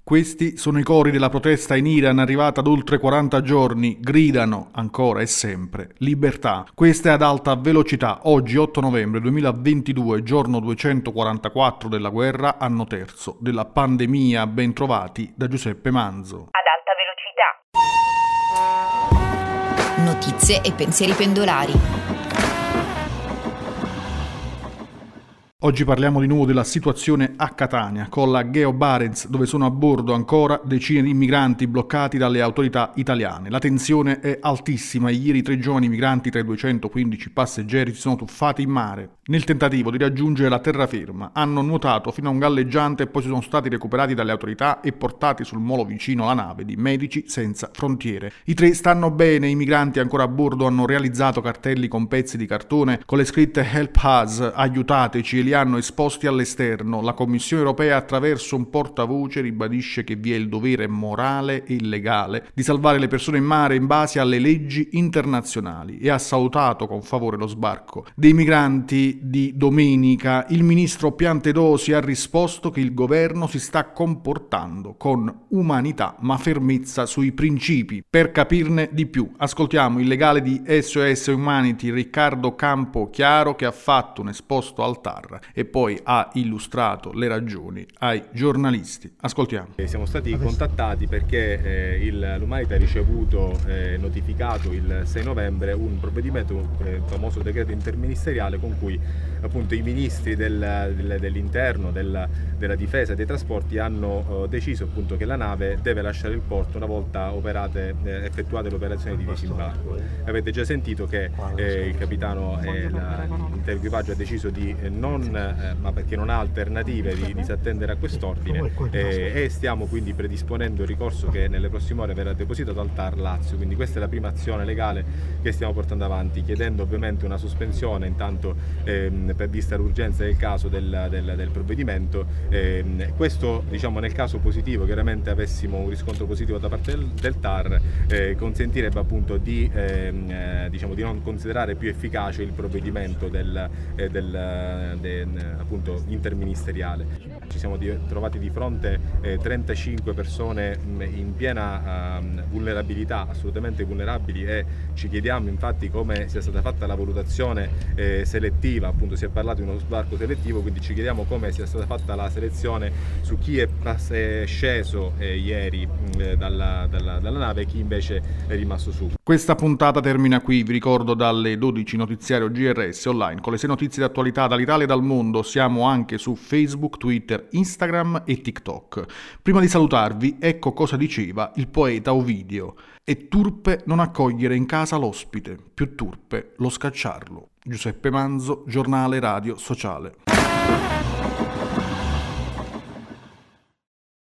Questi sono i cori della protesta in Iran arrivata ad oltre 40 giorni, gridano ancora e sempre libertà. Questa è ad alta velocità, oggi 8 novembre 2022, giorno 244 della guerra, anno terzo della pandemia, ben trovati da Giuseppe Manzo. Ad alta velocità. Notizie e pensieri pendolari. Oggi parliamo di nuovo della situazione a Catania, con la Geo Barents, dove sono a bordo ancora decine di migranti bloccati dalle autorità italiane. La tensione è altissima e ieri 3 giovani migranti tra i 215 passeggeri si sono tuffati in mare nel tentativo di raggiungere la terraferma. Hanno nuotato fino a un galleggiante e poi sono stati recuperati dalle autorità e portati sul molo vicino alla nave di Medici Senza Frontiere. I 3 stanno bene, i migranti ancora a bordo hanno realizzato cartelli con pezzi di cartone con le scritte Help Us, aiutateci, e li hanno esposti all'esterno. La Commissione europea attraverso un portavoce ribadisce che vi è il dovere morale e legale di salvare le persone in mare in base alle leggi internazionali e ha salutato con favore lo sbarco dei migranti di domenica. Il ministro Piantedosi ha risposto che il governo si sta comportando con umanità ma fermezza sui principi. Per capirne di più ascoltiamo il legale di SOS Humanity Riccardo Campochiaro, che ha fatto un esposto al TAR e poi ha illustrato le ragioni ai giornalisti. Ascoltiamo. Siamo stati contattati perché l'Umanità ha ricevuto notificato il 6 novembre un provvedimento, il famoso decreto interministeriale, con cui appunto i ministri dell'interno, della difesa e dei trasporti hanno deciso appunto che la nave deve lasciare il porto una volta effettuate le operazioni di disimbarco. Avete già sentito che il capitano e l'intero equipaggio ha deciso di ma perché non ha alternative, di disattendere a quest'ordine, e stiamo quindi predisponendo il ricorso che nelle prossime ore verrà depositato al TAR Lazio. Quindi questa è la prima azione legale che stiamo portando avanti, chiedendo ovviamente una sospensione intanto per vista l'urgenza del caso del provvedimento. Questo, diciamo, nel caso positivo, chiaramente avessimo un riscontro positivo da parte del TAR, consentirebbe appunto di non considerare più efficace il provvedimento appunto interministeriale. Ci siamo trovati di fronte 35 persone in piena vulnerabilità, assolutamente vulnerabili, e ci chiediamo infatti come sia stata fatta la valutazione selettiva. Appunto si è parlato di uno sbarco selettivo, quindi ci chiediamo come sia stata fatta la selezione su chi è sceso ieri dalla nave e chi invece è rimasto su. Questa puntata termina qui, vi ricordo dalle 12 notiziario GRS online con le 6 notizie di attualità dall'Italia e dal mondo. Siamo anche su Facebook, Twitter, Instagram e TikTok. Prima di salutarvi, ecco cosa diceva il poeta Ovidio: è turpe non accogliere in casa l'ospite, più turpe lo scacciarlo. Giuseppe Manzo, Giornale Radio Sociale.